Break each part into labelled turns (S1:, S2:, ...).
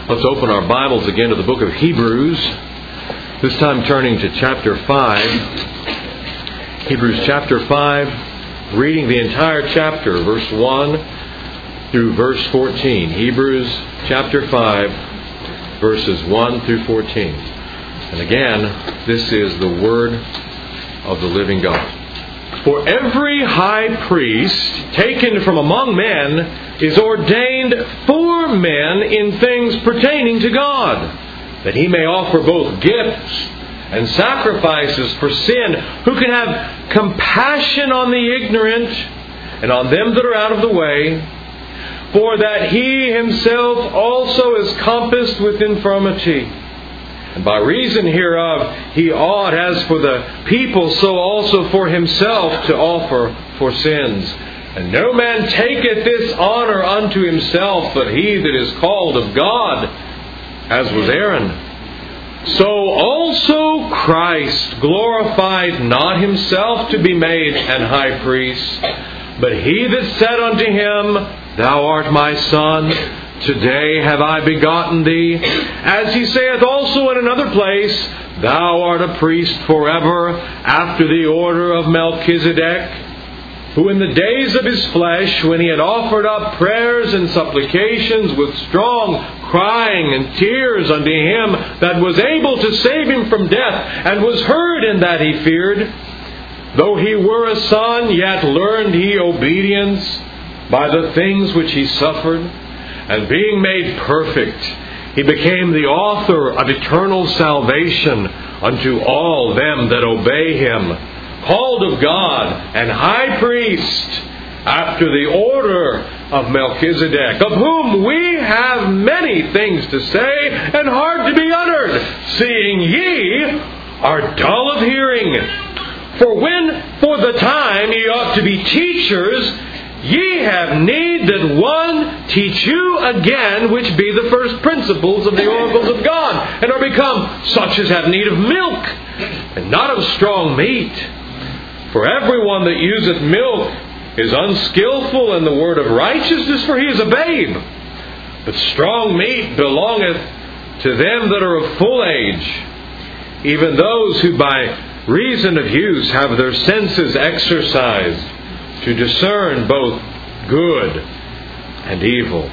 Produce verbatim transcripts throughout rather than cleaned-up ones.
S1: Let's open our Bibles again to the book of Hebrews, this time turning to chapter five. Hebrews chapter five, reading the entire chapter, verse one through verse fourteen. Hebrews chapter five, verses one through fourteen. And again, this is the word of the living God. For every high priest taken from among men is ordained for men in things pertaining to God, that he may offer both gifts and sacrifices for sin, who can have compassion on the ignorant and on them that are out of the way, for that he himself also is compassed with infirmity. And by reason hereof he ought, as for the people, so also for himself, to offer for sins. And no man taketh this honor unto himself, but he that is called of God, as was Aaron. So also Christ glorified not himself to be made an high priest, but he that said unto him, Thou art my son, today have I begotten thee. As he saith also in another place, Thou art a priest forever, after the order of Melchizedek, who in the days of his flesh, when he had offered up prayers and supplications with strong crying and tears unto him that was able to save him from death, and was heard in that he feared, though he were a son, yet learned he obedience by the things which he suffered. And being made perfect, he became the author of eternal salvation unto all them that obey him, called of God, and high priest after the order of Melchizedek, of whom we have many things to say and hard to be uttered, seeing ye are dull of hearing. For when for the time ye ought to be teachers, ye have need that one teach you again, which be the first principles of the oracles of God, and are become such as have need of milk, and not of strong meat. For everyone that useth milk is unskillful in the word of righteousness, for he is a babe. But strong meat belongeth to them that are of full age, even those who by reason of use have their senses exercised to discern both good and evil.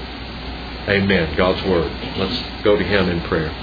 S1: Amen. God's Word. Let's go to Him in prayer.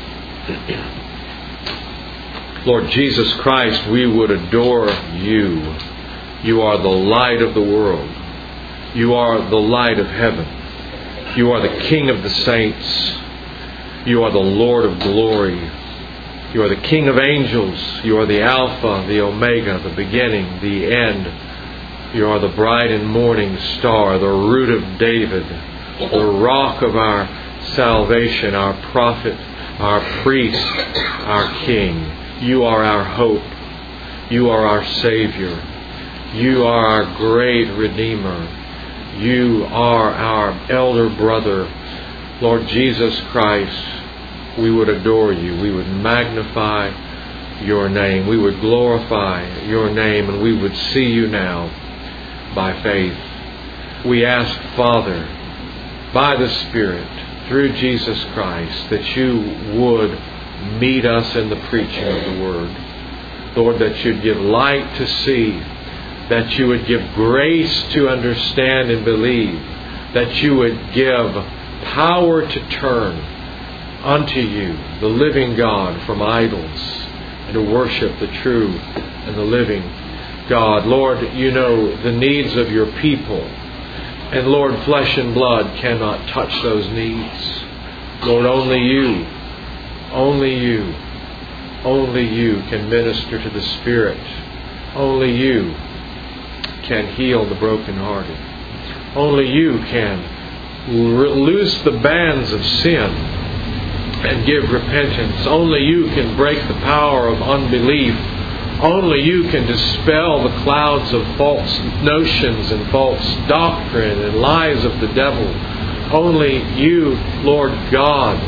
S1: Lord Jesus Christ, we would adore You. You are the light of the world. You are the light of heaven. You are the King of the saints. You are the Lord of glory. You are the King of angels. You are the Alpha, the Omega, the beginning, the end. You are the bright and morning star, the root of David, the rock of our salvation, our prophet, our priest, our King. You are our hope. You are our Savior. You are our great Redeemer. You are our elder brother. Lord Jesus Christ, we would adore You. We would magnify Your name. We would glorify Your name, and we would see You now by faith. We ask, Father, by the Spirit, through Jesus Christ, that You would meet us in the preaching of the Word. Lord, that You'd give light to see, that You would give grace to understand and believe, that You would give power to turn unto You, the living God, from idols, and to worship the true and the living God. Lord, You know the needs of Your people. And Lord, flesh and blood cannot touch those needs. Lord, only You, only You, only You can minister to the Spirit. Only You can heal the brokenhearted. Only You can loose the bands of sin and give repentance. Only You can break the power of unbelief. Only You can dispel the clouds of false notions and false doctrine and lies of the devil. Only You, Lord God,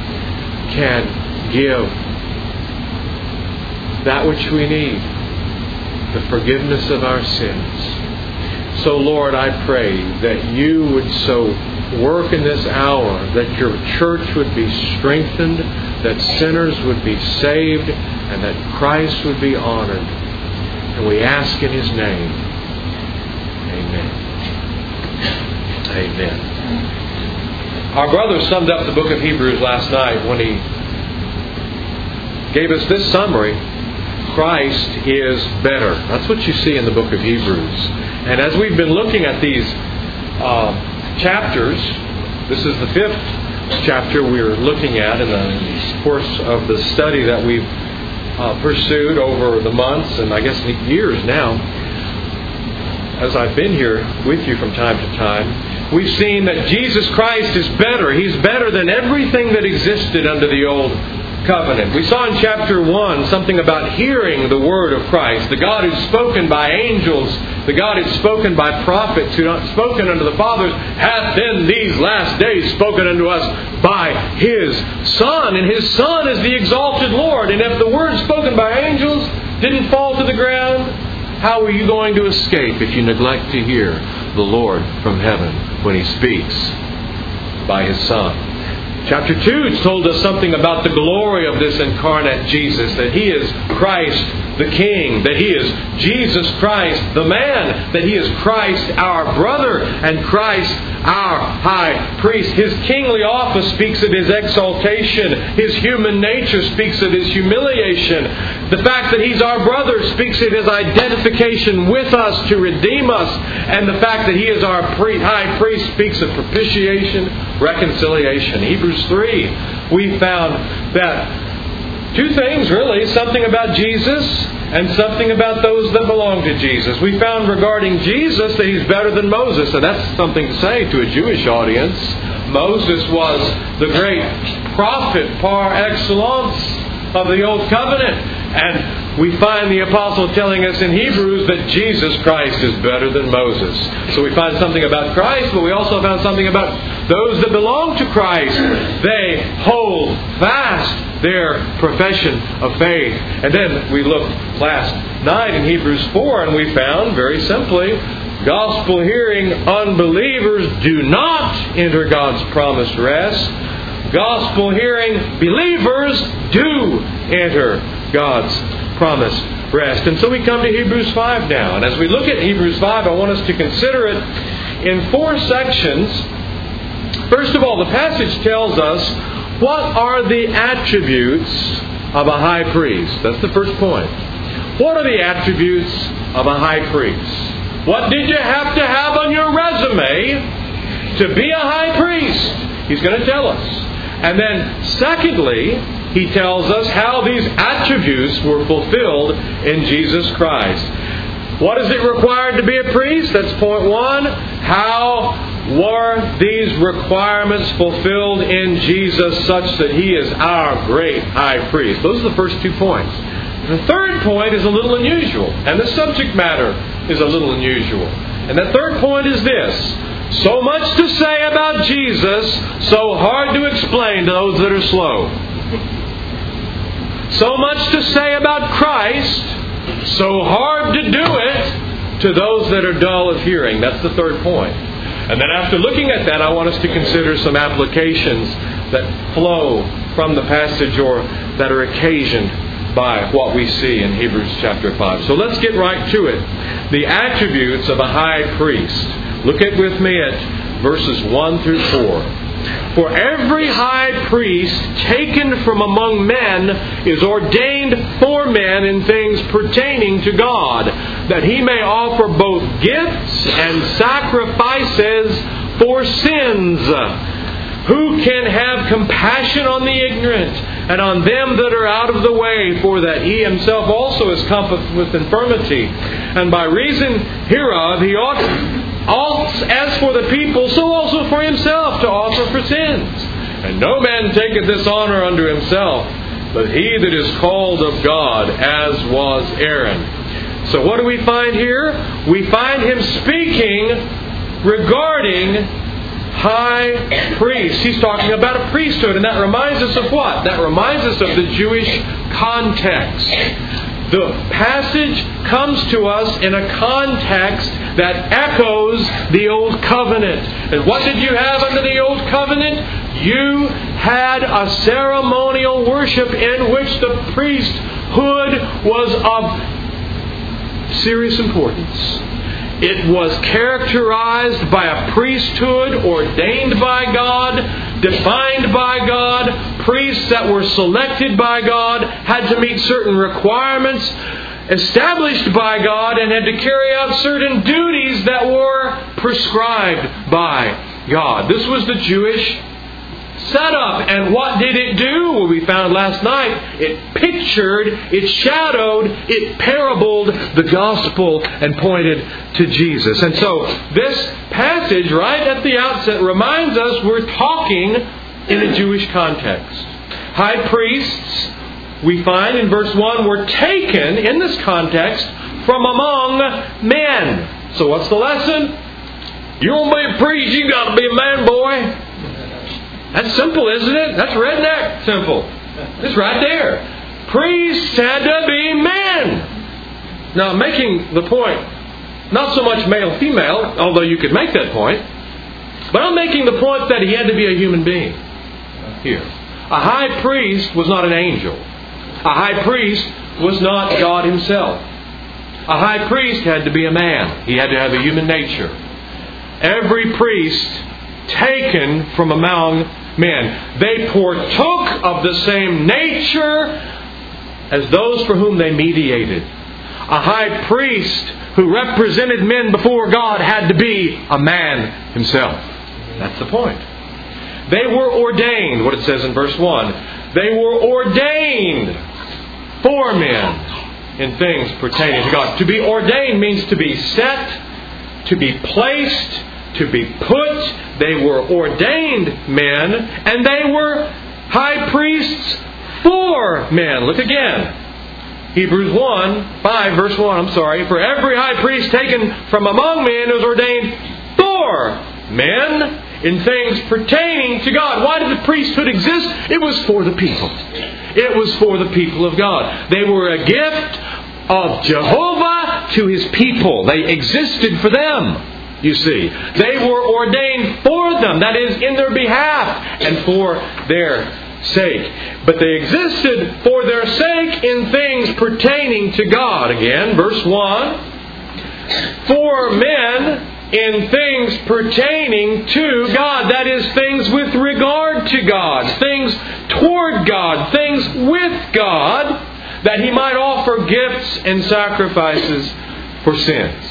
S1: can give that which we need, the forgiveness of our sins. So, Lord, I pray that You would so work in this hour, that your church would be strengthened, that sinners would be saved, and that Christ would be honored. And we ask in His name. Amen. Amen. Our brother summed up the book of Hebrews last night when he gave us this summary. Christ is better. That's what you see in the book of Hebrews. And as we've been looking at these uh, chapters, this is the fifth chapter we're looking at in the course of the study that we've uh, pursued over the months and I guess years now. As I've been here with you from time to time, we've seen that Jesus Christ is better. He's better than everything that existed under the old covenant. We saw in chapter one something about hearing the word of Christ. The God who's spoken by angels, the God who's spoken by prophets, who not spoken unto the fathers, hath in these last days spoken unto us by His Son. And His Son is the exalted Lord. And if the word spoken by angels didn't fall to the ground, how are you going to escape if you neglect to hear the Lord from heaven when He speaks by His Son? Chapter two has told us something about the glory of this incarnate Jesus, that He is Christ the King, that He is Jesus Christ the man, that He is Christ our brother and Christ our high priest. His kingly office speaks of His exaltation. His human nature speaks of His humiliation. The fact that He's our brother speaks of His identification with us to redeem us. And the fact that He is our high priest speaks of propitiation, reconciliation. Hebrews three, we found that two things really, something about Jesus and something about those that belong to Jesus. We found regarding Jesus that He's better than Moses, and that's something to say to a Jewish audience. Moses was the great prophet par excellence of the Old Covenant. And we find the Apostle telling us in Hebrews that Jesus Christ is better than Moses. So we find something about Christ, but we also found something about those that belong to Christ. They hold fast their profession of faith. And then we looked last night in Hebrews four, and we found, very simply, gospel hearing unbelievers do not enter God's promised rest. Gospel hearing believers do enter God's promised rest. And so we come to Hebrews five now. And as we look at Hebrews five, I want us to consider it in four sections. First of all, the passage tells us what are the attributes of a high priest. That's the first point. What are the attributes of a high priest? What did you have to have on your resume to be a high priest? He's going to tell us. And then, secondly, he tells us how these attributes were fulfilled in Jesus Christ. What is it required to be a priest? That's point one. How were these requirements fulfilled in Jesus such that He is our great high priest? Those are the first two points. The third point is a little unusual, and the subject matter is a little unusual. And the third point is this. So much to say about Jesus, so hard to explain to those that are slow. So much to say about Christ, so hard to do it to those that are dull of hearing. That's the third point. And then after looking at that, I want us to consider some applications that flow from the passage or that are occasioned by what we see in Hebrews chapter five. So let's get right to it. The attributes of a high priest. Look at with me at verses one through four. For every high priest taken from among men is ordained for men in things pertaining to God, that he may offer both gifts and sacrifices for sins. Who can have compassion on the ignorant and on them that are out of the way, for that he himself also is compassed with infirmity? And by reason hereof he ought, as for the people, so also for himself to offer for sins. And no man taketh this honor unto himself, but he that is called of God, as was Aaron. So what do we find here? We find him speaking regarding high priest. He's talking about a priesthood, and that reminds us of what? That reminds us of the Jewish context. the passage comes to us in a context that echoes the Old Covenant. And what did you have under the Old Covenant? You had a ceremonial worship in which the priesthood was of serious importance. It was characterized by a priesthood ordained by God, defined by God. Priests that were selected by God had to meet certain requirements established by God and had to carry out certain duties that were prescribed by God. This was the Jewish setup. And what did it do? Well, we found last night, it pictured, it shadowed, it parabled the gospel and pointed to Jesus. And so this passage right at the outset reminds us we're talking in a Jewish context. High priests, we find in verse one, were taken in this context from among men. So what's the lesson? You want to be a priest, you got to be a man, boy. That's simple, isn't it? That's redneck simple. It's right there. Priests had to be men. Now, making the point, not so much male-female, although you could make that point, but I'm making the point that he had to be a human being here. A high priest was not an angel. A high priest was not God Himself. A high priest had to be a man. He had to have a human nature. Every priest taken from among men. They partook of the same nature as those for whom they mediated. A high priest who represented men before God had to be a man himself. That's the point. They were ordained, what it says in verse one. They were ordained for men in things pertaining to God. To be ordained means to be set, to be placed, to be put. They were ordained men, and they were high priests for men. Look again. Hebrews one, five, verse one, I'm sorry. For every high priest taken from among men was ordained for men in things pertaining to God. Why did the priesthood exist? It was for the people. It was for the people of God. They were a gift of Jehovah to His people. They existed for them. You see, they were ordained for them, that is, in their behalf and for their sake. But they existed for their sake in things pertaining to God. Again, verse one. For men in things pertaining to God. That is, things with regard to God, things toward God, things with God, that He might offer gifts and sacrifices for sins.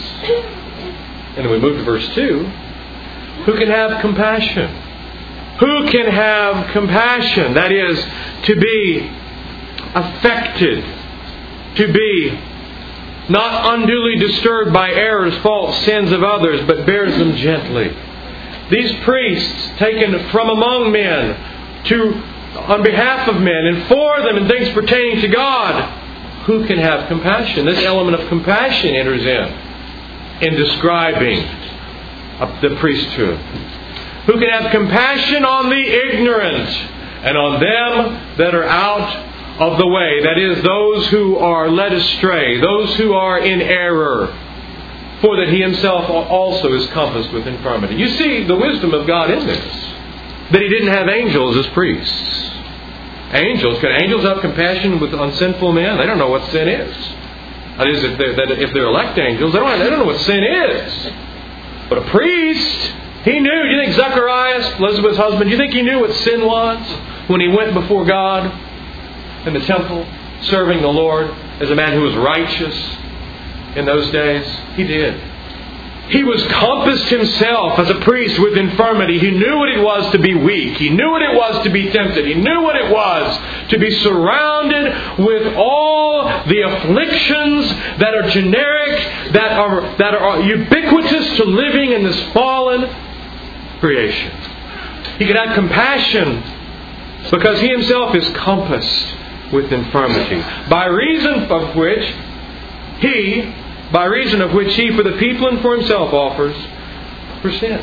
S1: And then we move to verse two. Who can have compassion? Who can have compassion? That is, to be affected, to be not unduly disturbed by errors, faults, sins of others, but bears them gently. These priests taken from among men to on behalf of men and for them in things pertaining to God. Who can have compassion? This element of compassion enters in. in describing the priesthood. Who can have compassion on the ignorant and on them that are out of the way. That is, those who are led astray, those who are in error, for that He Himself also is compassed with infirmity. You see the wisdom of God in this, that He didn't have angels as priests. Angels, can angels have compassion with on sinful men? They don't know what sin is. That is, if they're, that if they're elect angels, they don't, they don't know what sin is. But a priest, he knew. Do you think Zacharias, Elizabeth's husband, do you think he knew what sin was when he went before God in the temple, serving the Lord as a man who was righteous in those days? He did. He was compassed himself as a priest with infirmity. He knew what it was to be weak. He knew what it was to be tempted. He knew what it was to be surrounded with all the afflictions that are generic, that are, that are ubiquitous to living in this fallen creation. He could have compassion because he himself is compassed with infirmity, by reason of which he by reason of which he for the people and for himself offers for sin.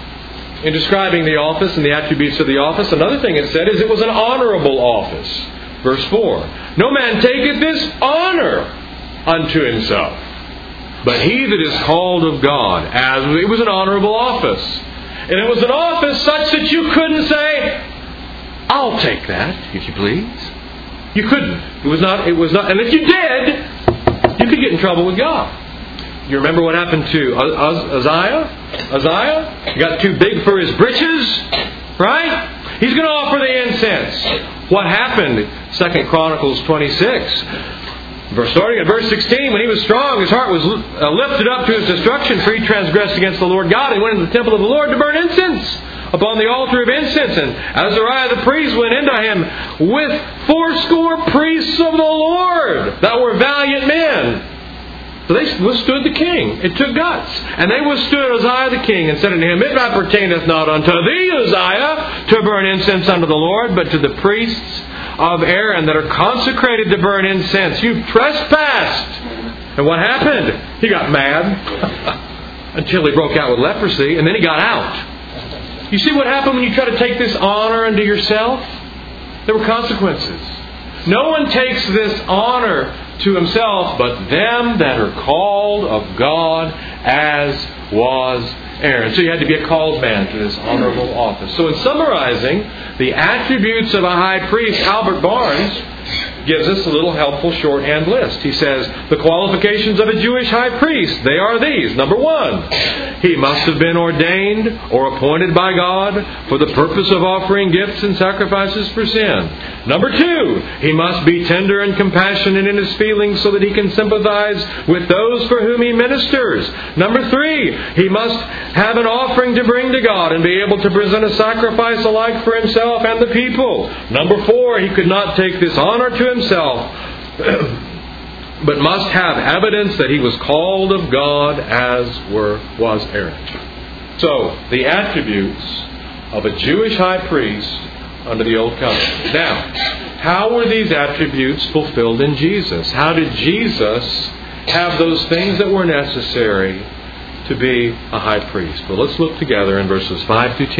S1: Now, in describing the office and the attributes of the office, another thing it said is it was an honorable office. Verse four. No man taketh this honor unto himself, but he that is called of God. As it was an honorable office. And it was an office such that you couldn't say, I'll take that, if you please. You couldn't. It was not, it was not, and if you did, you could get in trouble with God. You remember what happened to Uzziah? Uzziah? He got too big for his britches, right? He's going to offer the incense. What happened? Second Chronicles twenty-six. Starting at verse sixteen, when he was strong, his heart was lifted up to his destruction, for he transgressed against the Lord God, and went into the temple of the Lord to burn incense upon the altar of incense. And Azariah the priest went into him with fourscore priests of the Lord that were valiant men. So they withstood the king. It took guts. And they withstood Uzziah the king, and said unto him, It appertaineth not unto thee, Uzziah, to burn incense unto the Lord, but to the priests of Aaron that are consecrated to burn incense. You've trespassed. And what happened? He got mad until he broke out with leprosy, and then he got out. You see what happened when you try to take this honor unto yourself? There were consequences. No one takes this honor to himself, but them that are called of God, as was Aaron. So you had to be a called man to this honorable office. So in summarizing the attributes of a high priest, Albert Barnes gives us a little helpful shorthand list. He says, the qualifications of a Jewish high priest, they are these. Number one, he must have been ordained or appointed by God for the purpose of offering gifts and sacrifices for sin. Number two, he must be tender and compassionate in his feelings so that he can sympathize with those for whom he ministers. Number three, he must have an offering to bring to God and be able to present a sacrifice alike for himself and the people. Number four, he could not take this honor to himself, but must have evidence that he was called of God, as were was Aaron. So, the attributes of a Jewish high priest under the Old Covenant. Now, how were these attributes fulfilled in Jesus? How did Jesus have those things that were necessary to be a high priest? Well, let's look together in verses five through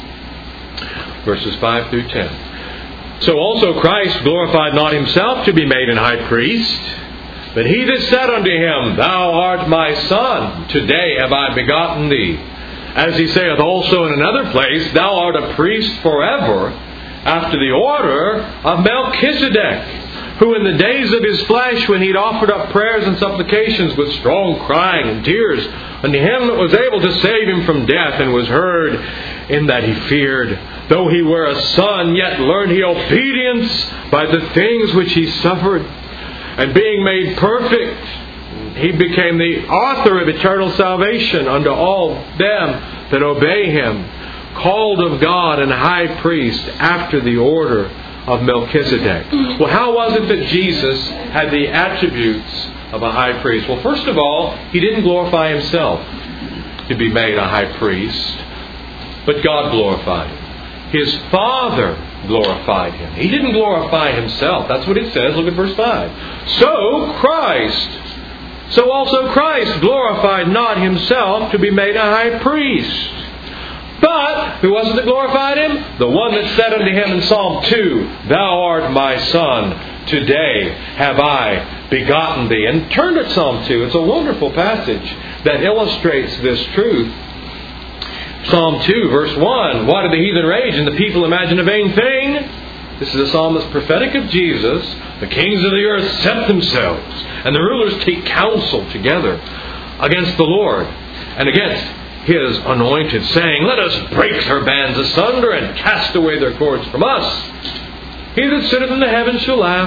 S1: ten. Verses five through ten. So also Christ glorified not himself to be made an high priest, but he that said unto him, Thou art my Son, today have I begotten thee. As he saith also in another place, Thou art a priest forever, after the order of Melchizedek, who in the days of his flesh, when he had offered up prayers and supplications with strong crying and tears unto him that was able to save him from death, and was heard in that he feared, though he were a son, yet learned he obedience by the things which he suffered. And being made perfect, he became the author of eternal salvation unto all them that obey him, called of God and high priest after the order of Melchizedek. Well, how was it that Jesus had the attributes of a high priest? Well, first of all, he didn't glorify himself to be made a high priest, but God glorified him. His Father glorified him. He didn't glorify himself. That's what it says. Look at verse five. So Christ, so also Christ glorified not himself to be made a high priest. But who was it that glorified him? The one that said unto him in Psalm two, Thou art my Son, today have I begotten thee. And turn to Psalm two. It's a wonderful passage that illustrates this truth. Psalm two, verse one. Why do the heathen rage and the people imagine a vain thing? This is a psalm that's prophetic of Jesus. The kings of the earth set themselves, and the rulers take counsel together against the Lord and against His anointed, saying, Let us break their bands asunder and cast away their cords from us. He that sitteth in the heavens shall laugh.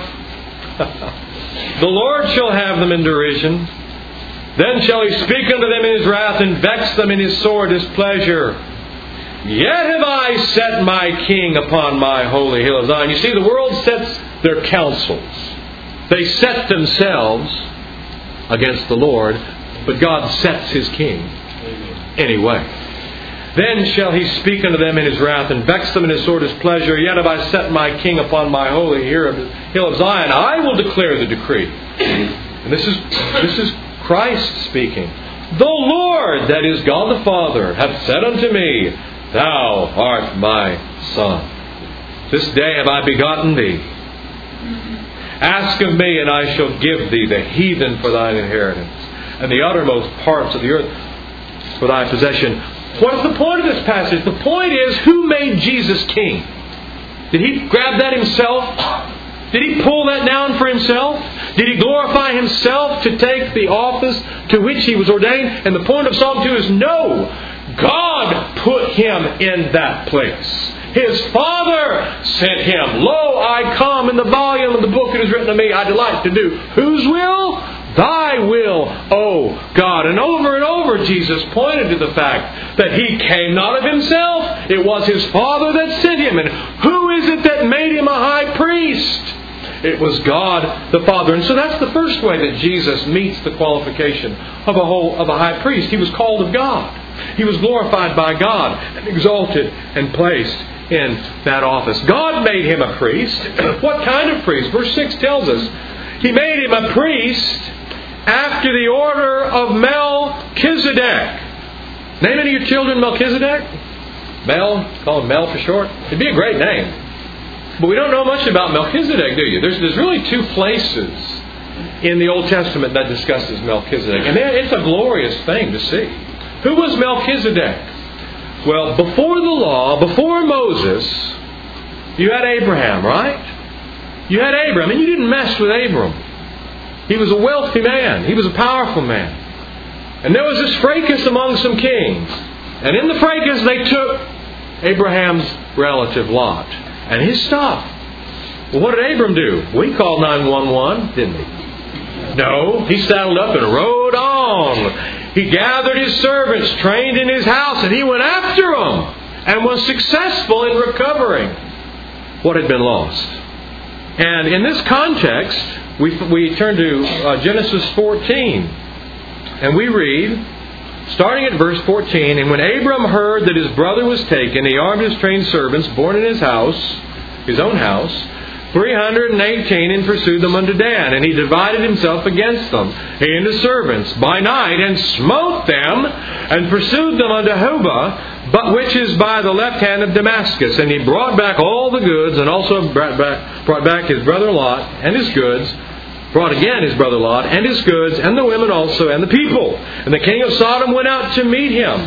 S1: The Lord shall have them in derision. Then shall he speak unto them in his wrath, and vex them in his sore displeasure. Yet have I set my king upon my holy hill of Zion. You see, the world sets their counsels. They set themselves against the Lord, but God sets his king anyway. Then shall he speak unto them in his wrath, and vex them in his sore displeasure. Yet have I set my king upon my holy hill of Zion. I will declare the decree. And this is this is Christ speaking. The Lord, that is God the Father, hath said unto me, Thou art my Son. This day have I begotten thee. Ask of me, and I shall give thee the heathen for thine inheritance, and the uttermost parts of the earth for thy possession. What is the point of this passage? The point is, who made Jesus king? Did He grab that Himself? Did He pull that down for Himself? Did He glorify Himself to take the office to which He was ordained? And the point of Psalm two is no. God put Him in that place. His Father sent Him. Lo, I come. In the volume of the book it is written of me, I delight to do. Whose will? Thy will, O God. And over and over Jesus pointed to the fact that He came not of Himself. It was His Father that sent Him. And who is it that made Him a high priest? It was God the Father. And so that's the first way that Jesus meets the qualification of a whole of a high priest. He was called of God. He was glorified by God and exalted and placed in that office. God made Him a priest. What kind of priest? Verse six tells us He made Him a priest after the order of Melchizedek. Name any of your children Melchizedek? Mel, call him Mel for short. It'd be a great name. But we don't know much about Melchizedek, do you? There's, there's really two places in the Old Testament that discusses Melchizedek. And it's a glorious thing to see. Who was Melchizedek? Well, before the law, before Moses, you had Abraham, right? You had Abraham, and you didn't mess with Abram. He was a wealthy man. He was a powerful man. And there was this fracas among some kings. And in the fracas, they took Abraham's relative Lot and his stuff. Well, what did Abram do? Well, he called nine one one, didn't he? No, he saddled up and rode on. He gathered his servants, trained in his house, and he went after them and was successful in recovering what had been lost. And in this context, we we turn to uh, Genesis fourteen, and we read, starting at verse fourteen, and when Abram heard that his brother was taken, he armed his trained servants born in his house, his own house, three hundred and eighteen, and pursued them unto Dan. And he divided himself against them, he and his servants, by night, and smote them, and pursued them unto Hobah, but which is by the left hand of Damascus. And he brought back all the goods, and also brought back, brought back his brother Lot and his goods, brought again his brother Lot and his goods, and the women also, and the people. And the king of Sodom went out to meet him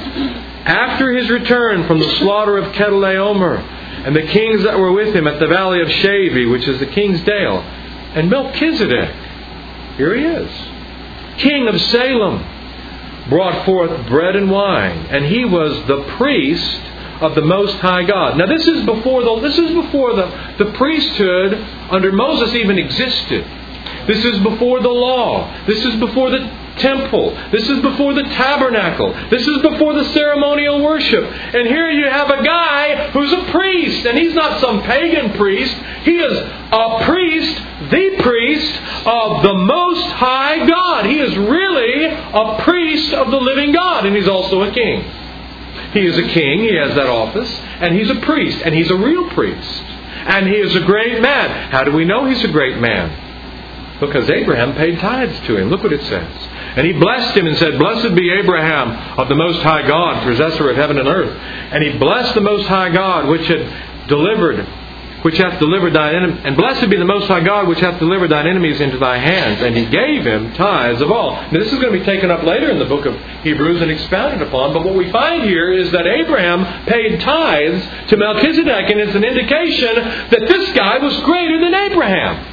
S1: after his return from the slaughter of Kedorlaomer, and the kings that were with him at the valley of Shaveh, which is the king's dale. And Melchizedek, here he is, king of Salem, brought forth bread and wine, and he was the priest of the Most High God. Now this is before the this is before the, the priesthood under Moses even existed. This is before the law. This is before the temple. This is before the tabernacle. This is before the ceremonial worship. And here you have a guy who's a priest. And he's not some pagan priest. He is a priest, the priest of the Most High God. He is really a priest of the living God. And he's also a king. He is a king. He has that office. And he's a priest. And he's a real priest. And he is a great man. How do we know he's a great man? Because Abraham paid tithes to him. Look what it says. And he blessed him and said, Blessed be Abraham of the Most High God, possessor of heaven and earth. And he blessed the Most High God, which had delivered, which hath delivered thine enemies. And blessed be the Most High God, which hath delivered thine enemies into thy hands. And he gave him tithes of all. Now, this is going to be taken up later in the book of Hebrews and expounded upon. But what we find here is that Abraham paid tithes to Melchizedek. And it's an indication that this guy was greater than Abraham.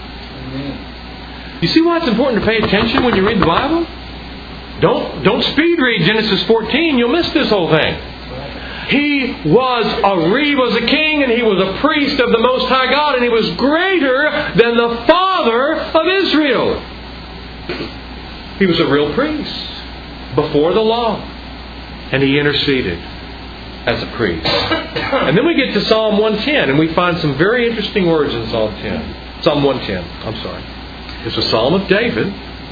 S1: You see why it's important to pay attention when you read the Bible? Don't don't speed read Genesis fourteen. You'll miss this whole thing. He was a he was a king, and he was a priest of the Most High God, and he was greater than the father of Israel. He was a real priest before the law, and he interceded as a priest. And then we get to Psalm one ten, and we find some very interesting words in Psalm ten. Psalm one ten. I'm sorry. It's a Psalm of David.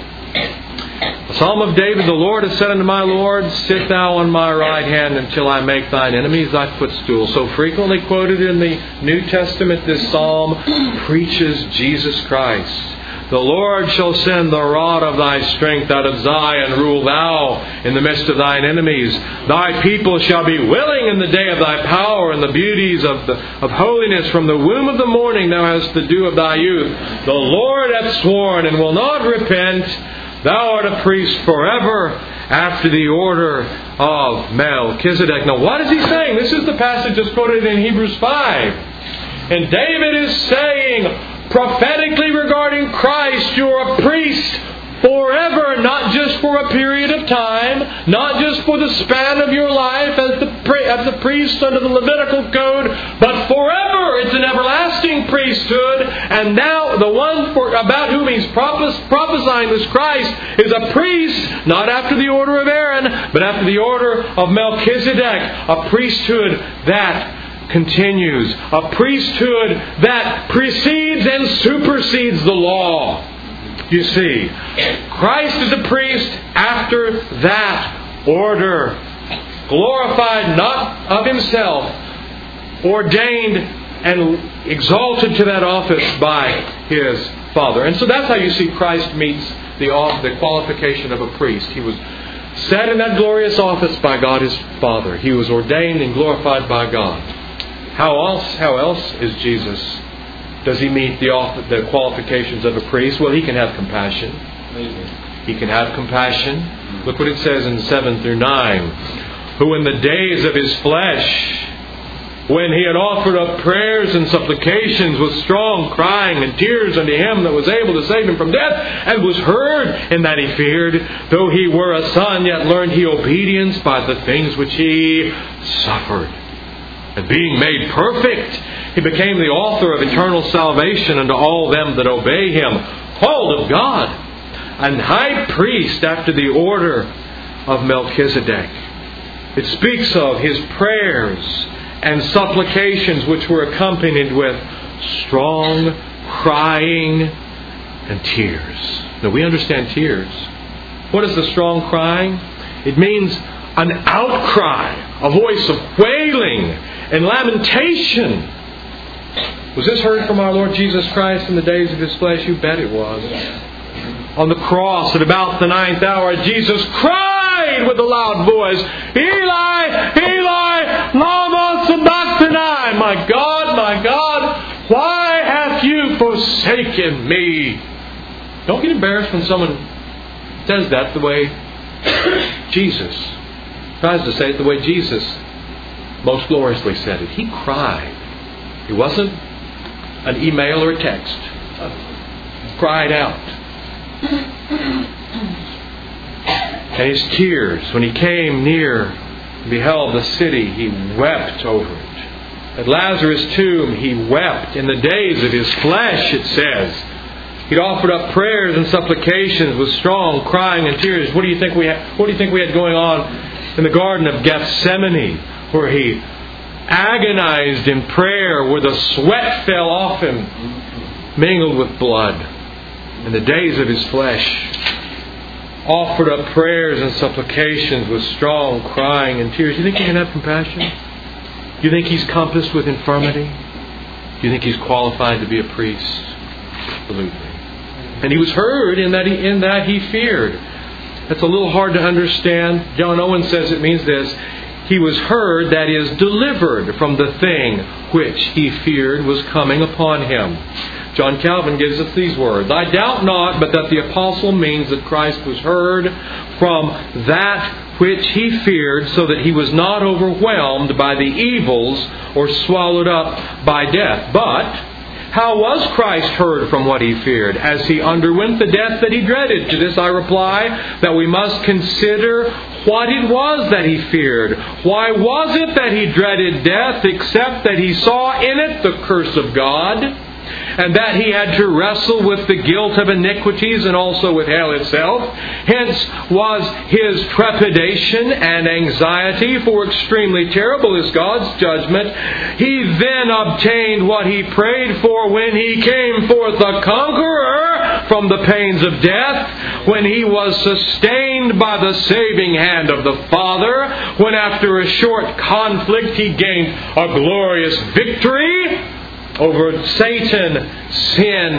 S1: A Psalm of David, the Lord has said unto my Lord, Sit thou on my right hand until I make thine enemies thy footstool. So frequently quoted in the New Testament, this Psalm preaches Jesus Christ, The Lord shall send the rod of thy strength out of Zion. Rule thou in the midst of thine enemies. Thy people shall be willing in the day of thy power, and the beauties of, the, of holiness. From the womb of the morning thou hast the dew of thy youth. The Lord hath sworn and will not repent. Thou art a priest forever after the order of Melchizedek. Now what is he saying? This is the passage that's quoted in Hebrews five. And David is saying, prophetically regarding Christ, you're a priest forever, not just for a period of time, not just for the span of your life as the, as the priest under the Levitical code, but forever. It's an everlasting priesthood. And now the one for, about whom he's prophes- prophesying, this Christ, is a priest, not after the order of Aaron, but after the order of Melchizedek, a priesthood that continues, a priesthood that precedes and supersedes the law. You see, Christ is a priest after that order, glorified not of himself, ordained and exalted to that office by his Father. And so that's how you see Christ meets the, the qualification of a priest. He was set in that glorious office by God his Father. He was ordained and glorified by God. How else, how else is Jesus? Does he meet the, the qualifications of a priest? Well, he can have compassion. He can have compassion. Look what it says in seven through nine. Who in the days of his flesh, when he had offered up prayers and supplications with strong crying and tears unto him that was able to save him from death, and was heard in that he feared, though he were a son, yet learned he obedience by the things which he suffered. And being made perfect, he became the author of eternal salvation unto all them that obey him, called of God, and high priest after the order of Melchizedek. It speaks of his prayers and supplications which were accompanied with strong crying and tears. Now we understand tears. What is the strong crying? It means an outcry, a voice of wailing and lamentation. Was this heard from our Lord Jesus Christ in the days of his flesh? You bet it was. On the cross at about the ninth hour, Jesus cried with a loud voice, Eli, Eli, lama sabachthani. My God, my God, why have you forsaken me? Don't get embarrassed when someone says that the way Jesus tries to say it the way Jesus most gloriously said it. He cried. It wasn't an email or a text. He cried out. And his tears, when he came near and beheld the city, he wept over it. At Lazarus' tomb, he wept. In the days of his flesh, it says, he'd offered up prayers and supplications with strong crying and tears. What do you think we had, what do you think we had going on in the Garden of Gethsemane, where he agonized in prayer, where the sweat fell off him, mingled with blood? In the days of his flesh, offered up prayers and supplications with strong crying and tears. Do you think he can have compassion? Do you think he's compassed with infirmity? Do you think he's qualified to be a priest? Absolutely. And he was heard in that he, in that he feared. That's a little hard to understand. John Owen says it means this. He was heard, that is, delivered from the thing which he feared was coming upon him. John Calvin gives us these words. I doubt not, but that the apostle means that Christ was heard from that which he feared, so that he was not overwhelmed by the evils or swallowed up by death. But how was Christ heard from what he feared? As he underwent the death that he dreaded. To this I reply that we must consider what it was that he feared. Why was it that he dreaded death, except that he saw in it the curse of God, and that he had to wrestle with the guilt of iniquities and also with hell itself? Hence was his trepidation and anxiety, for extremely terrible is God's judgment. He then obtained what he prayed for when he came forth a conqueror from the pains of death, when he was sustained by the saving hand of the Father, when after a short conflict he gained a glorious victory over Satan, sin,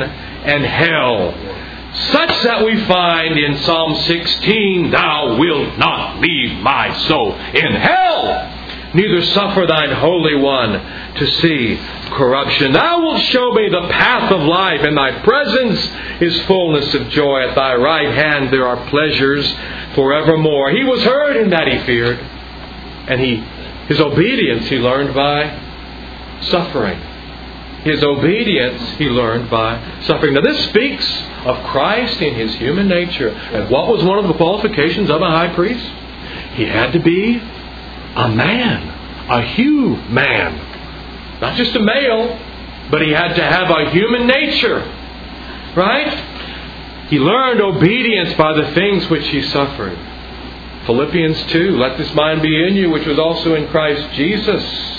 S1: and hell. Such that we find in Psalm sixteen, Thou wilt not leave my soul in hell, neither suffer thine Holy One to see corruption. Thou wilt show me the path of life. In thy presence is fullness of joy. At thy right hand there are pleasures forevermore. He was heard in that he feared. And he, his obedience he learned by suffering. His obedience he learned by suffering. Now this speaks of Christ in His human nature. And what was one of the qualifications of a high priest? He had to be a man. A human. Not just a male, but he had to have a human nature. Right? He learned obedience by the things which he suffered. Philippians two, let this mind be in you, which was also in Christ Jesus,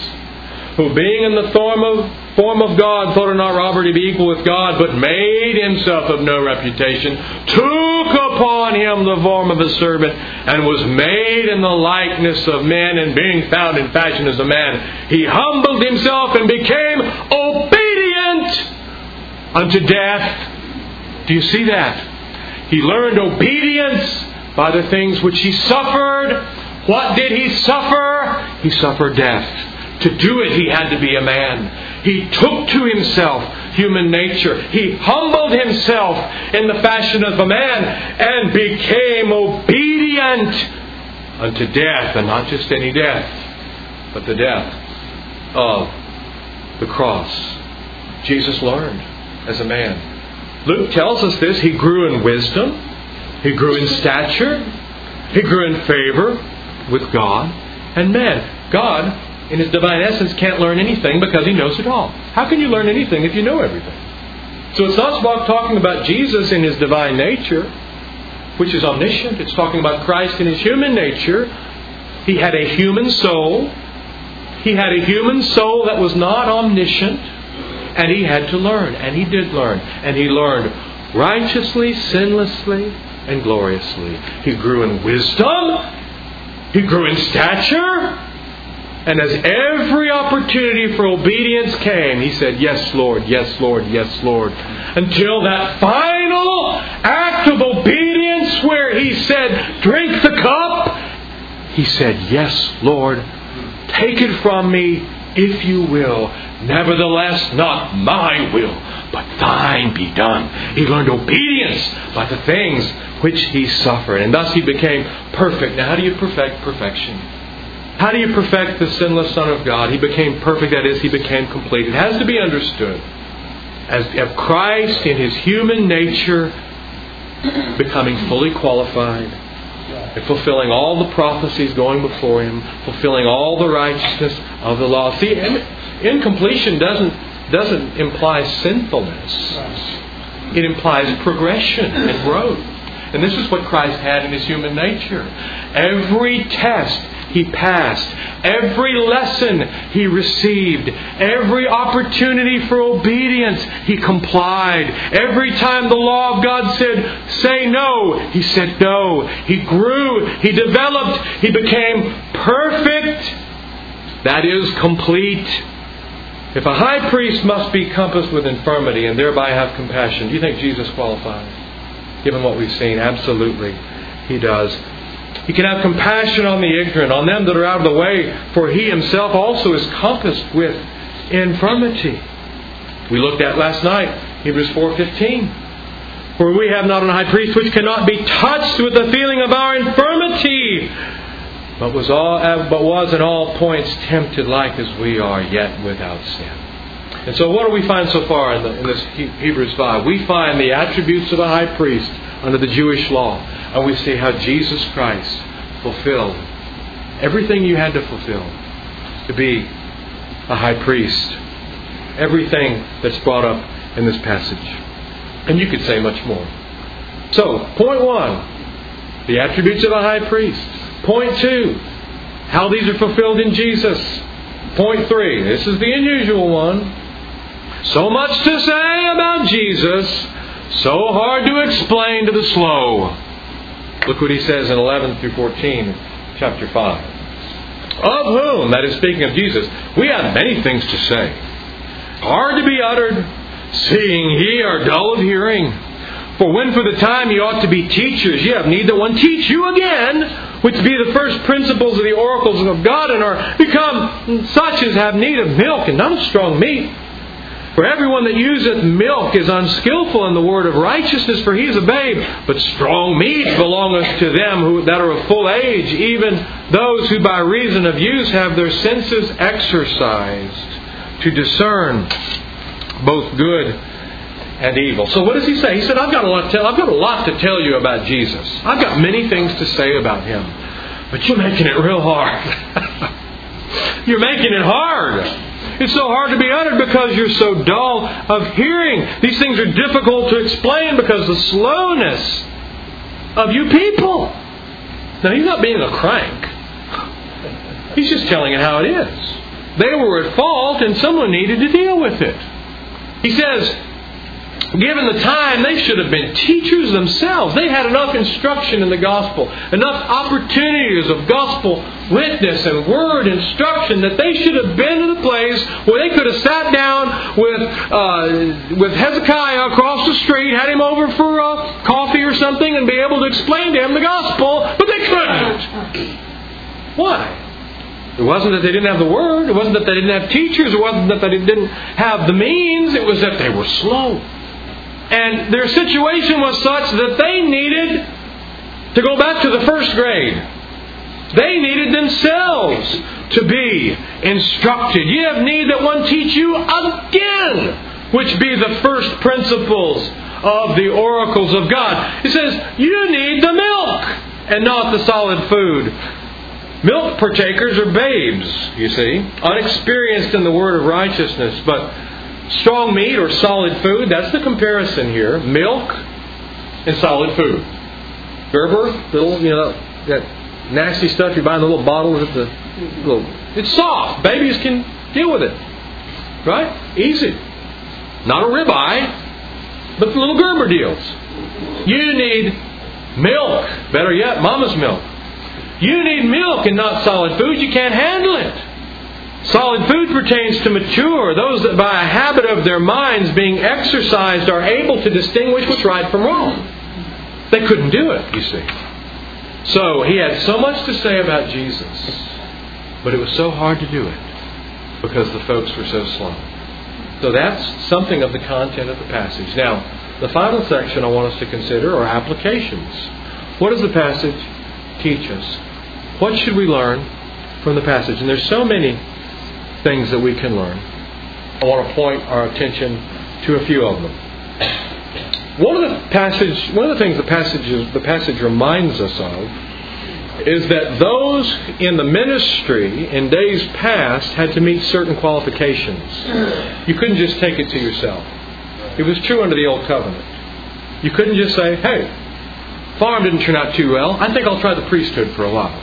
S1: who being in the form of form of God, thought it not robbery to be equal with God, but made himself of no reputation, took upon him the form of a servant, and was made in the likeness of men, and being found in fashion as a man, he humbled himself and became obedient unto death. Do you see that? He learned obedience by the things which he suffered. What did he suffer? He suffered death. To do it, he had to be a man. He took to himself human nature. He humbled himself in the fashion of a man and became obedient unto death. And not just any death, but the death of the cross. Jesus learned as a man. Luke tells us this. He grew in wisdom. He grew in stature. He grew in favor with God and men. God, in His divine essence, can't learn anything because He knows it all. How can you learn anything if you know everything? So it's not about talking about Jesus in His divine nature, which is omniscient. It's talking about Christ in His human nature. He had a human soul. He had a human soul that was not omniscient. And He had to learn. And He did learn. And He learned righteously, sinlessly, and gloriously. He grew in wisdom. He grew in stature. And as every opportunity for obedience came, he said, yes, Lord, yes, Lord, yes, Lord. Until that final act of obedience where he said, drink the cup. He said, yes, Lord, take it from me if you will. Nevertheless, not my will, but thine be done. He learned obedience by the things which he suffered. And thus he became perfect. Now, how do you perfect perfection? How do you perfect the sinless Son of God? He became perfect, that is, He became complete. It has to be understood as of Christ in His human nature becoming fully qualified and fulfilling all the prophecies going before Him, fulfilling all the righteousness of the law. See, incompletion doesn't, doesn't imply sinfulness. It implies progression and growth. And this is what Christ had in His human nature. Every test He passed. Every lesson He received. Every opportunity for obedience He complied. Every time the law of God said, say no, He said no. He grew. He developed. He became perfect. That is complete. If a high priest must be compassed with infirmity and thereby have compassion, do you think Jesus qualifies? Given what we've seen, absolutely He does. He can have compassion on the ignorant, on them that are out of the way, for He Himself also is compassed with infirmity. We looked at last night, Hebrews four fifteen. For we have not an high priest which cannot be touched with the feeling of our infirmity, but was all, but was in all points tempted like as we are, yet without sin. And so what do we find so far in, the, in this Hebrews five? We find the attributes of a high priest under the Jewish law. And we see how Jesus Christ fulfilled everything you had to fulfill to be a high priest. Everything that's brought up in this passage. And you could say much more. So, point one, the attributes of a high priest. Point two, how these are fulfilled in Jesus. Point three, this is the unusual one. So much to say about Jesus, so hard to explain to the slow. Look what he says in eleven through fourteen, chapter five. Of whom, that is speaking of Jesus, we have many things to say, hard to be uttered, seeing ye are dull of hearing. For when for the time ye ought to be teachers, ye have need that one teach you again, which be the first principles of the oracles of God, and are become such as have need of milk, and not of strong meat. For everyone that useth milk is unskillful in the word of righteousness, for he is a babe. But strong meat belongeth to them who that are of full age, even those who by reason of use have their senses exercised to discern both good and evil. So what does he say? He said, I've got a lot to tell. I've got a lot to tell you about Jesus. I've got many things to say about Him. But you're making it real hard. You're making it hard. It's so hard to be uttered because you're so dull of hearing. These things are difficult to explain because of the slowness of you people. Now, he's not being a crank. He's just telling it how it is. They were at fault and someone needed to deal with it. He says, given the time, they should have been teachers themselves. They had enough instruction in the gospel, enough opportunities of gospel witness and word instruction that they should have been to the place where they could have sat down with uh, with Hezekiah across the street, had him over for uh, coffee or something, and be able to explain to him the gospel, but they couldn't. Why? It wasn't that they didn't have the Word. It wasn't that they didn't have teachers. It wasn't that they didn't have the means. It was that they were slow. And their situation was such that they needed to go back to the first grade. They needed themselves to be instructed. Ye have need that one teach you again, which be the first principles of the oracles of God. It says, you need the milk and not the solid food. Milk partakers are babes, you see, unexperienced in the word of righteousness. But strong meat or solid food, that's the comparison here. Milk and solid food. Gerber, little, you know, that nasty stuff you buy in the little bottles at the little. It's soft. Babies can deal with it. Right? Easy. Not a ribeye, but the little Gerber deals. You need milk. Better yet, mama's milk. You need milk and not solid food. You can't handle it. Solid food pertains to mature, those that by a habit of their minds being exercised are able to distinguish what's right from wrong. They couldn't do it, you see. So he had so much to say about Jesus, but it was so hard to do it because the folks were so slow. So that's something of the content of the passage. Now, the final section I want us to consider are applications. What does the passage teach us? What should we learn from the passage? And there's so many things that we can learn. I want to point our attention to a few of them. One of the passage, one of the things the passage the passage reminds us of is that those in the ministry in days past had to meet certain qualifications. You couldn't just take it to yourself. It was true under the Old Covenant. You couldn't just say, hey, farm didn't turn out too well. I think I'll try the priesthood for a while.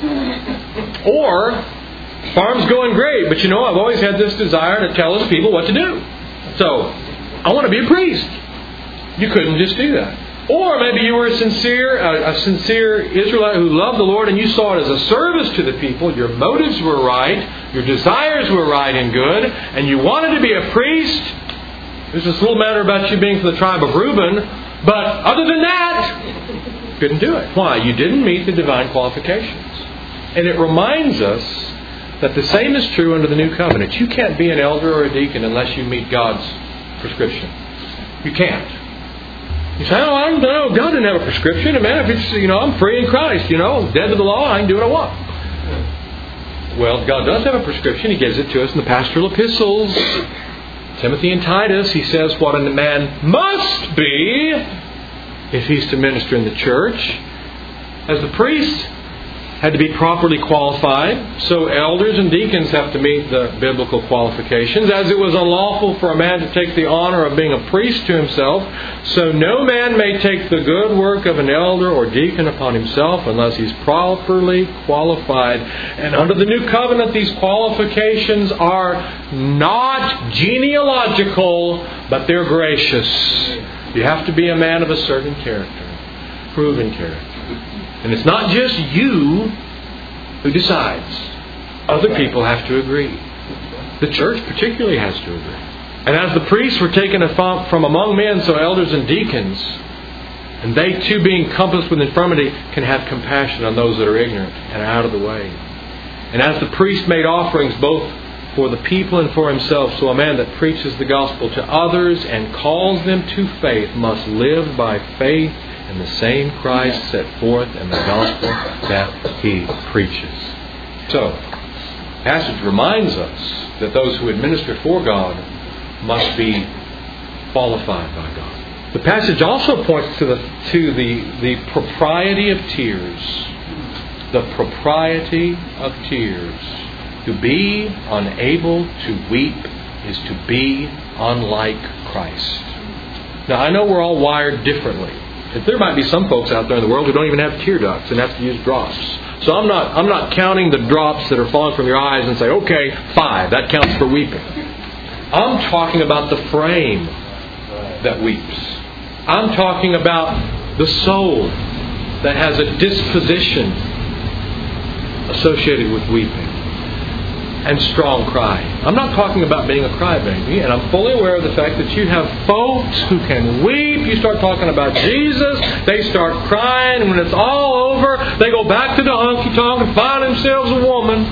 S1: Or, farm's going great, but you know, I've always had this desire to tell us people what to do. So, I want to be a priest. You couldn't just do that. Or maybe you were a sincere, a, a sincere Israelite who loved the Lord and you saw it as a service to the people. Your motives were right. Your desires were right and good. And you wanted to be a priest. There's this little matter about you being from the tribe of Reuben. But other than that, couldn't do it. Why? You didn't meet the divine qualifications. And it reminds us that the same is true under the new covenant. You can't be an elder or a deacon unless you meet God's prescription. You can't. You say, oh, I don't know. God didn't have a prescription. And man, if it's, you know, I'm free in Christ, you know, dead to the law, I can do what I want. Well, God does have a prescription. He gives it to us in the pastoral epistles. Timothy and Titus, he says what a man must be if he's to minister in the church. As the priest had to be properly qualified, so elders and deacons have to meet the biblical qualifications. As it was unlawful for a man to take the honor of being a priest to himself, so no man may take the good work of an elder or deacon upon himself unless he's properly qualified. And under the new covenant, these qualifications are not genealogical, but they're gracious. You have to be a man of a certain character, proven character. And it's not just you who decides. Other people have to agree. The church particularly has to agree. And as the priests were taken from among men, so elders and deacons, and they too being compassed with infirmity, can have compassion on those that are ignorant and out of the way. And as the priest made offerings both for the people and for himself, so a man that preaches the gospel to others and calls them to faith must live by faith in the same Christ set forth in the gospel that he preaches. So, the passage reminds us that those who administer for God must be qualified by God. The passage also points to the to the, the propriety of tears. The propriety of tears. To be unable to weep is to be unlike Christ. Now, I know we're all wired differently. There might be some folks out there in the world who don't even have tear ducts and have to use drops. So I'm not I'm not counting the drops that are falling from your eyes and say, okay, five, that counts for weeping. I'm talking about the frame that weeps. I'm talking about the soul that has a disposition associated with weeping and strong crying. I'm not talking about being a crybaby, and I'm fully aware of the fact that you have folks who can weep. You start talking about Jesus, they start crying, and when it's all over, they go back to the honky-tonk and find themselves a woman.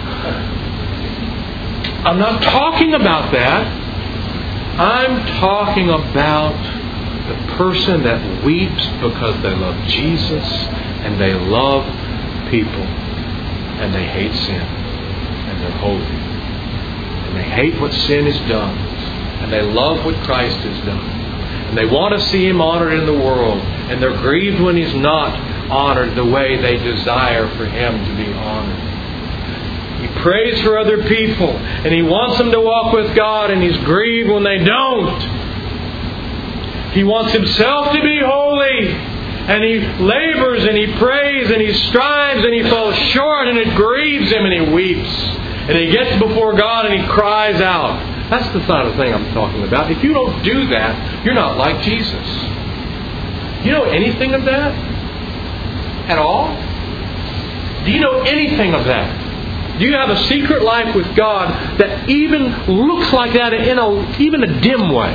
S1: I'm not talking about that. I'm talking about the person that weeps because they love Jesus and they love people and they hate sin and they're holy and they hate what sin has done and they love what Christ has done and they want to see Him honored in the world and they're grieved when He's not honored the way they desire for Him to be honored. He prays for other people and he wants them to walk with God, and he's grieved when they don't. He wants himself to be holy, and he labors and he prays and he strives and he falls short, and it grieves him, and he weeps and he gets before God and he cries out. That's the sort of thing I'm talking about. If you don't do that, you're not like Jesus. You know anything of that? At all? Do you know anything of that? Do you have a secret life with God that even looks like that in a, even a dim way?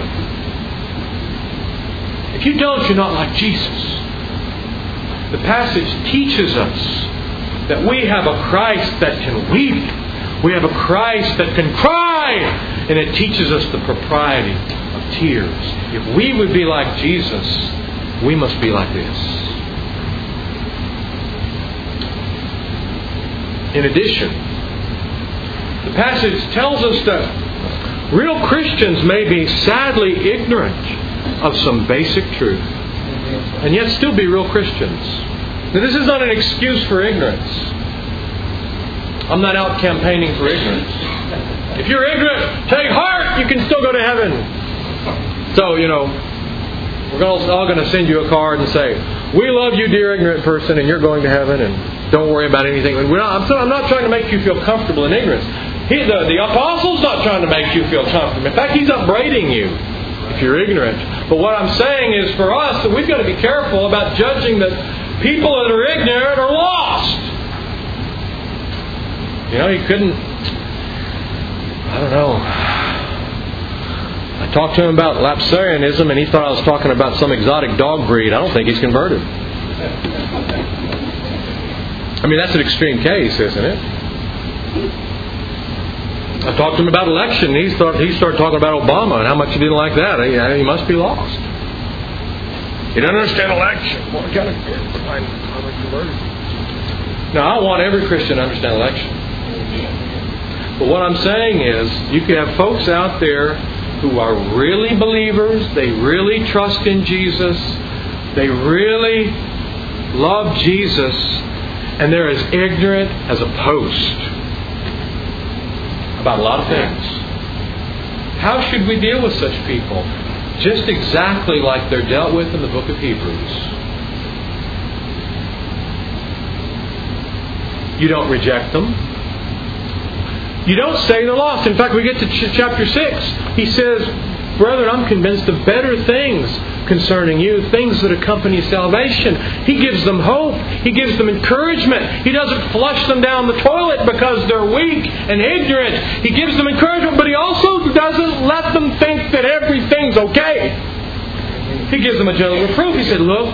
S1: If you don't, you're not like Jesus. The passage teaches us that we have a Christ that can weep. We have a Christ that can cry. And it teaches us the propriety of tears. If we would be like Jesus, we must be like this. In addition, the passage tells us that real Christians may be sadly ignorant of some basic truth and yet still be real Christians. Now, this is not an excuse for ignorance. I'm not out campaigning for ignorance. If you're ignorant, take heart, you can still go to heaven. So, you know, we're all going to send you a card and say, we love you, dear ignorant person, and you're going to heaven, and don't worry about anything. We're not, I'm not trying to make you feel comfortable in ignorance. He, the, the apostle's not trying to make you feel comfortable. In fact, he's upbraiding you if you're ignorant. But what I'm saying is for us that we've got to be careful about judging that people that are ignorant are lost. You know, you couldn't... I don't know. I talked to him about Lapsarianism and he thought I was talking about some exotic dog breed. I don't think he's converted. I mean, that's an extreme case, isn't it? I talked to him about election, and he thought he started talking about Obama and how much he didn't like that. He, he must be lost. He doesn't understand election. Well, kind of, I'm converted. Now, I want every Christian to understand election. But what I'm saying is, you can have folks out there who are really believers. They really trust in Jesus. They really love Jesus, and they're as ignorant as a post about a lot of things. How should we deal with such people? Just exactly like they're dealt with in the book of Hebrews. You don't reject them. You don't say they're lost. In fact, we get to ch- chapter six. He says, brethren, I'm convinced of better things concerning you, things that accompany salvation. He gives them hope. He gives them encouragement. He doesn't flush them down the toilet because they're weak and ignorant. He gives them encouragement, but He also doesn't let them think that everything's okay. He gives them a gentle reproof. He said, look,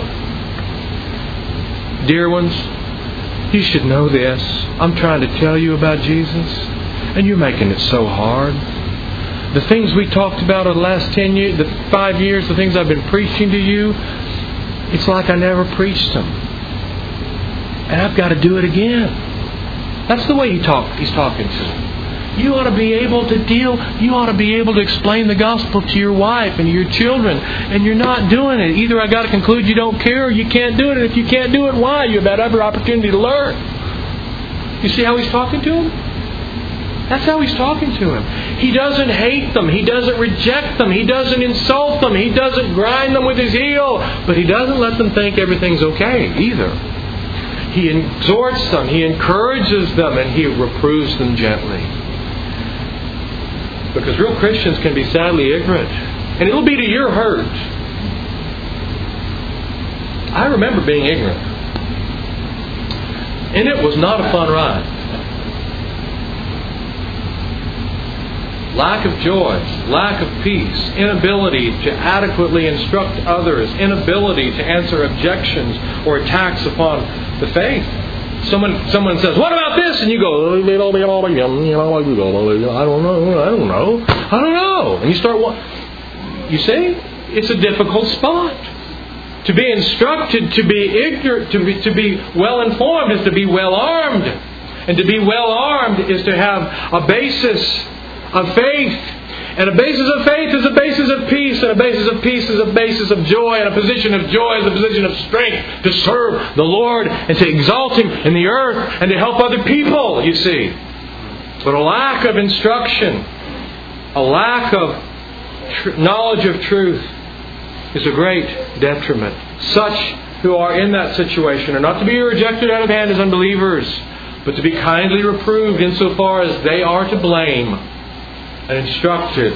S1: dear ones, you should know this. I'm trying to tell you about Jesus, and you're making it so hard. The things we talked about over the last ten years, the five years, the things I've been preaching to you, it's like I never preached them. And I've got to do it again. That's the way he talk, he's talking to them. You ought to be able to deal, you ought to be able to explain the gospel to your wife and to your children, and you're not doing it. Either I got to conclude you don't care or you can't do it. And if you can't do it, why? You have that other opportunity to learn. You see how he's talking to them? That's how he's talking to him. He doesn't hate them. He doesn't reject them. He doesn't insult them. He doesn't grind them with his heel. But he doesn't let them think everything's okay either. He exhorts them. He encourages them. And he reproves them gently. Because real Christians can be sadly ignorant. And it'll be to your hurt. I remember being ignorant. And it was not a fun ride. Lack of joy, lack of peace, inability to adequately instruct others, inability to answer objections or attacks upon the faith. Someone someone says, what about this? And you go, I don't know, I don't know, I don't know. And you start, you see, it's a difficult spot. To be instructed, to be ignorant, to be, to be well informed is to be well armed. And to be well armed is to have a basis of faith. And a basis of faith is a basis of peace. And a basis of peace is a basis of joy. And a position of joy is a position of strength to serve the Lord and to exalt Him in the earth and to help other people, you see. But a lack of instruction, a lack of tr- knowledge of truth is a great detriment. Such who are in that situation are not to be rejected out of hand as unbelievers, but to be kindly reproved insofar as they are to blame and instructed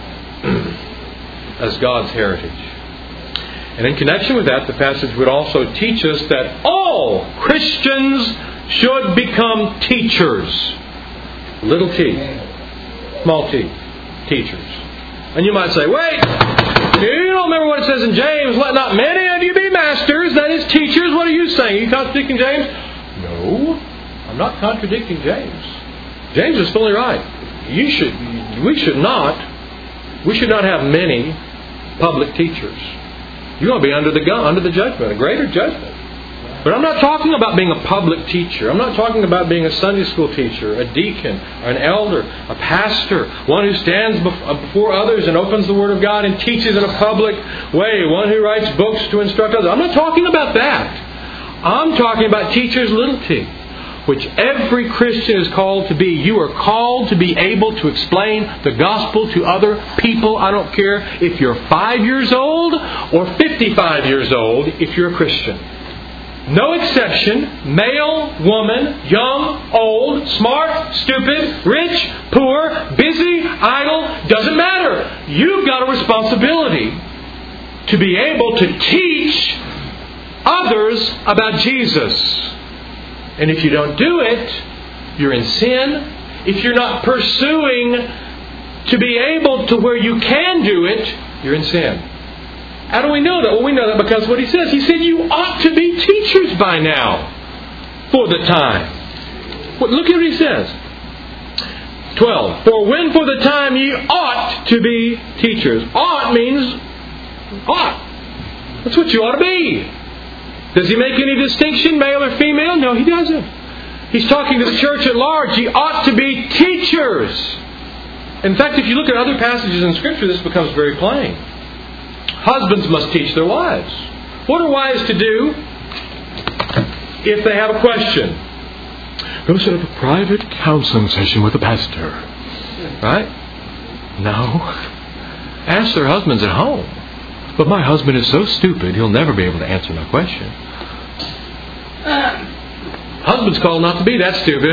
S1: as God's heritage. And in connection with that, the passage would also teach us that all Christians should become teachers. Little t, small t, teachers. And you might say, wait, you don't remember what it says in James, let not many of you be masters, that is teachers. What are you saying? Are you contradicting James? No, I'm not contradicting James. James is fully right. You should, we should not, we should not have many public teachers. You're going to be under the gun, under the judgment, a greater judgment. But I'm not talking about being a public teacher. I'm not talking about being a Sunday school teacher, a deacon, or an elder, a pastor, one who stands before others and opens the Word of God and teaches in a public way, one who writes books to instruct others. I'm not talking about that. I'm talking about teachers, little t, which every Christian is called to be. You are called to be able to explain the gospel to other people. I don't care if you're five years old or fifty-five years old if you're a Christian. No exception, male, woman, young, old, smart, stupid, rich, poor, busy, idle, doesn't matter. You've got a responsibility to be able to teach others about Jesus. And if you don't do it, you're in sin. If you're not pursuing to be able to where you can do it, you're in sin. How do we know that? Well, we know that because what he says. He said you ought to be teachers by now for the time. Look at what he says. twelve. For when for the time ye ought to be teachers. Ought means ought. That's what you ought to be. Does he make any distinction, male or female? No, he doesn't. He's talking to the church at large. Ye ought to be teachers. In fact, if you look at other passages in Scripture, this becomes very plain. Husbands must teach their wives. What are wives to do if they have a question? Go set up a private counseling session with the pastor. Right? No. Ask their husbands at home. But my husband is so stupid, he'll never be able to answer my question. Husband's called not to be that stupid.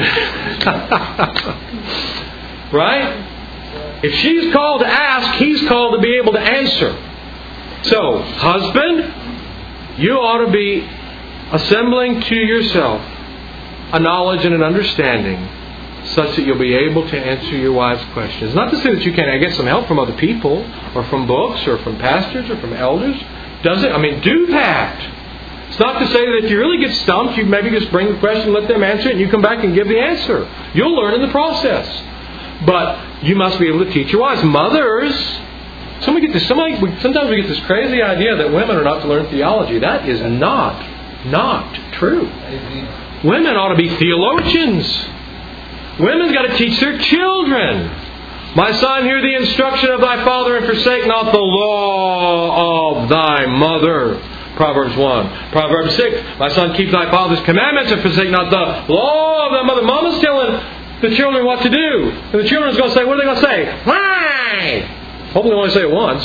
S1: Right? If she's called to ask, he's called to be able to answer. So, husband, you ought to be assembling to yourself a knowledge and an understanding such that you'll be able to answer your wife's questions. Not to say that you can't get some help from other people, or from books, or from pastors, or from elders. Does it? I mean, do that. It's not to say that if you really get stumped, you maybe just bring the question, let them answer it, and you come back and give the answer. You'll learn in the process. But you must be able to teach your wives. Mothers, somebody get this, somebody, sometimes we get this crazy idea that women are not to learn theology. That is not, not true. Women ought to be theologians. Women's got to teach their children. My son, hear the instruction of thy father, and forsake not the law of thy mother. Proverbs one. Proverbs six. My son, keep thy father's commandments, and forsake not the law of thy mother. Mama's telling the children what to do. And the children's going to say, what are they going to say? Why? Hopefully they only say it once.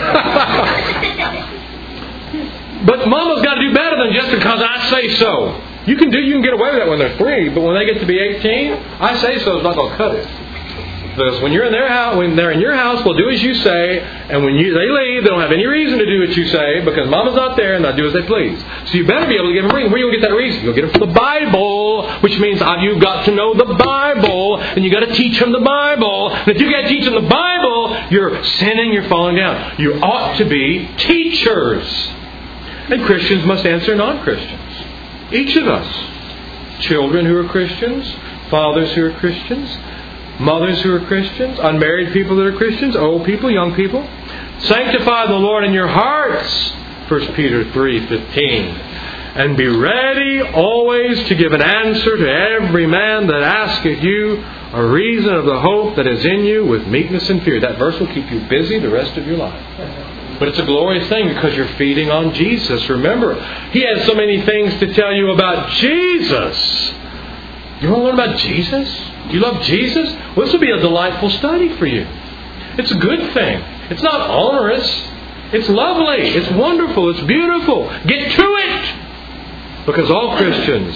S1: But Mama's got to do better than just because I say so. You can do, you can get away with that when they're three, but when they get to be eighteen, I say so is not going to cut it. Because when you're in their house, when they're in your house, they'll do as you say, and when you, they leave, they don't have any reason to do what you say because Mama's not there and they'll do as they please. So you better be able to give them reason. Where you'll get that reason? You'll get it from the Bible, which means you've got to know the Bible, and you've got to teach them the Bible. And if you can't teach them the Bible, you're sinning, you're falling down. You ought to be teachers. And Christians must answer non-Christians. Each of us. Children who are Christians, fathers who are Christians, mothers who are Christians, unmarried people that are Christians, old people, young people. Sanctify the Lord in your hearts, First Peter three fifteen. And be ready always to give an answer to every man that asketh you a reason of the hope that is in you with meekness and fear. That verse will keep you busy the rest of your life. But it's a glorious thing because you're feeding on Jesus. Remember, He has so many things to tell you about Jesus. You want to learn about Jesus? Do you love Jesus? Well, this will be a delightful study for you. It's a good thing. It's not onerous. It's lovely. It's wonderful. It's beautiful. Get to it! Because all Christians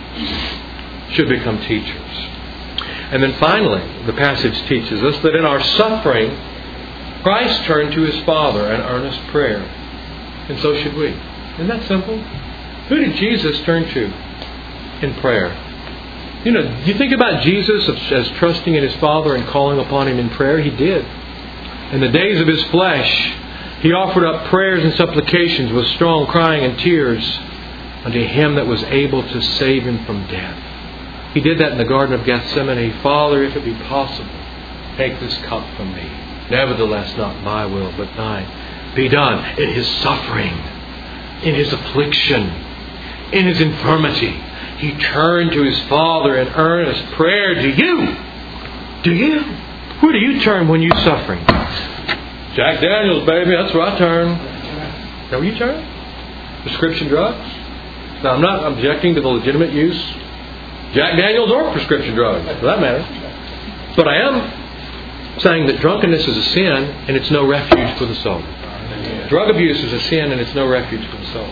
S1: should become teachers. And then finally, the passage teaches us that in our suffering, Christ turned to His Father in earnest prayer. And so should we. Isn't that simple? Who did Jesus turn to in prayer? You know, do you think about Jesus as trusting in His Father and calling upon Him in prayer? He did. In the days of His flesh, He offered up prayers and supplications with strong crying and tears unto Him that was able to save Him from death. He did that in the Garden of Gethsemane. Father, if it be possible, take this cup from me. Nevertheless, not my will, but Thine be done. In His suffering, in His affliction, in His infirmity, He turned to His Father in earnest prayer. Do you? Do you? Where do you turn when you're suffering? Jack Daniels, baby. That's where I turn. Is that where you turn? Prescription drugs? Now, I'm not objecting to the legitimate use. Jack Daniels or prescription drugs, for that matter. But I am saying that drunkenness is a sin and it's no refuge for the soul. Drug abuse is a sin and it's no refuge for the soul.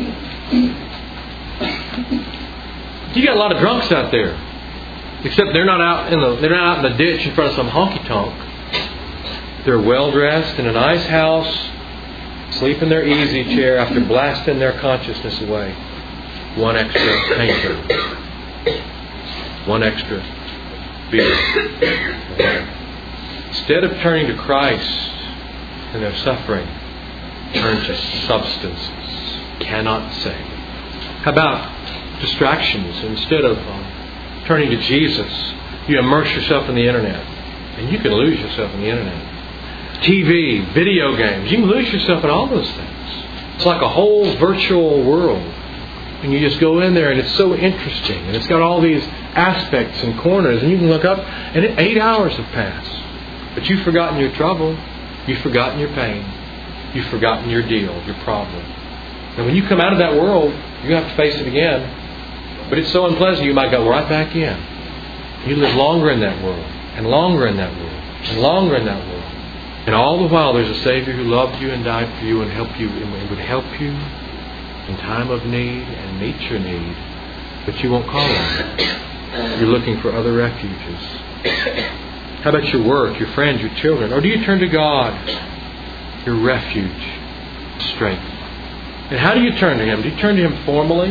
S1: You got a lot of drunks out there, except they're not out in the they're not out in the ditch in front of some honky tonk. They're well dressed in a nice house, sleep in their easy chair after blasting their consciousness away. One extra painter, one extra beer. Instead of turning to Christ in their suffering, turn to substances. Cannot save. How about distractions? Instead of um, turning to Jesus, you immerse yourself in the internet. And you can lose yourself in the internet. T V, video games. You can lose yourself in all those things. It's like a whole virtual world. And you just go in there and it's so interesting. And it's got all these aspects and corners. And you can look up and eight hours have passed. But you've forgotten your trouble. You've forgotten your pain. You've forgotten your deal, your problem. And when you come out of that world, you have to face it again. But it's so unpleasant, you might go right back in. You live longer in that world, and longer in that world, and longer in that world. And all the while, there's a Savior who loved you and died for you and helped you, and would help you in time of need and meet your need. But you won't call on Him. You're looking for other refuges. How about your work, your friends, your children? Or do you turn to God, your refuge, strength. And how do you turn to Him? Do you turn to Him formally?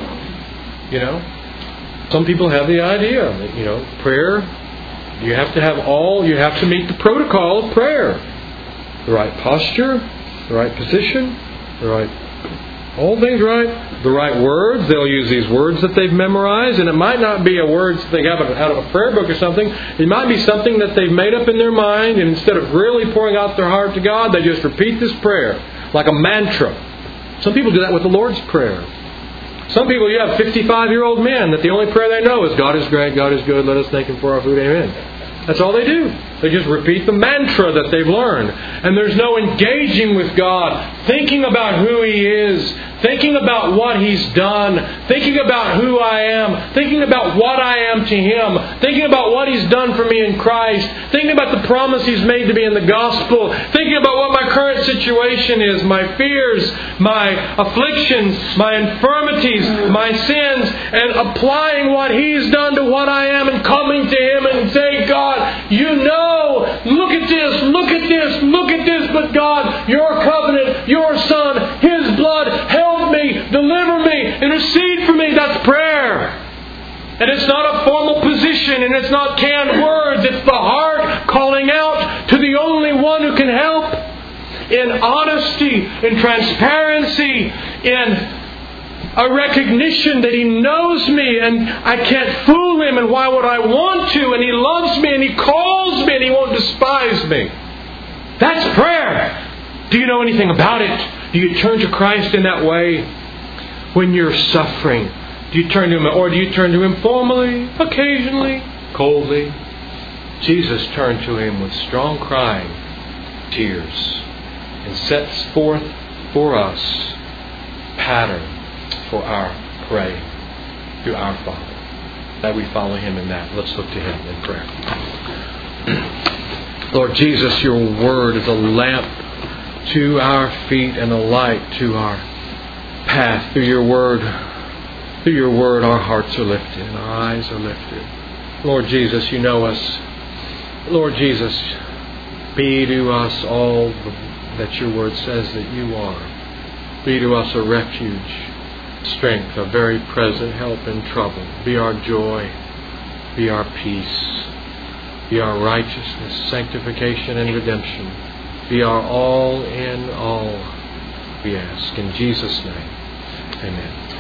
S1: You know? Some people have the idea that, you know, prayer, you have to have all, you have to meet the protocol of prayer. The right posture, the right position, the right, all things right, the right words. They'll use these words that they've memorized, and it might not be a words they have out of a prayer book or something. It might be something that they've made up in their mind, and instead of really pouring out their heart to God, they just repeat this prayer like a mantra. Some people do that with the Lord's Prayer. Some people, you have fifty-five-year-old men that the only prayer they know is, God is great, God is good, let us thank Him for our food, amen. That's all they do. They just repeat the mantra that they've learned. And there's no engaging with God, thinking about who He is, thinking about what He's done, thinking about who I am, thinking about what I am to Him, thinking about what He's done for me in Christ, thinking about the promise He's made to me in the gospel, thinking about what my current situation is, my fears, my afflictions, my infirmities, my sins, and applying what He's done to what I am and coming to Him and saying, God, You know, look at this, look at this, look at this, but God, Your covenant, Your Son, His blood, help me, deliver me, intercede for me. That's prayer. And it's not a formal position, and it's not canned words. It's the heart calling out to the only one who can help in honesty, in transparency, in a recognition that He knows me and I can't fool Him, and why would I want to? And He loves me and He calls me and He won't despise me. That's prayer. Do you know anything about it? Do you turn to Christ in that way when you're suffering? Do you turn to Him, or do you turn to Him formally, occasionally, coldly? Jesus turned to Him with strong crying, tears, and sets forth for us pattern for our praying to our Father. That we follow Him in that. Let's look to Him in prayer. Lord Jesus, Your Word is a lamp to our feet and a light to our path. Through Your Word, through Your Word, our hearts are lifted and our eyes are lifted. Lord Jesus, You know us. Lord Jesus, be to us all that Your Word says that You are. Be to us a refuge, strength, a very present help in trouble. Be our joy. Be our peace. Be our righteousness, sanctification, and redemption. Be our all in all, we ask. In Jesus' name, amen.